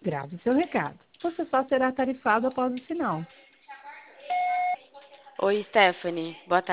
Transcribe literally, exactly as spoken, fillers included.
Grave seu recado. Você só será tarifado após o sinal. Oi, Stephanie. Boa